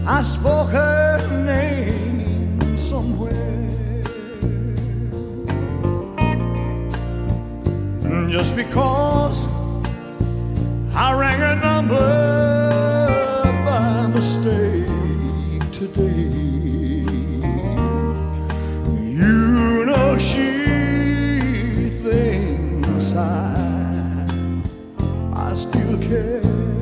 I spoke her name somewhere, just because I rang her number by mistake today. You know she thinks I still care.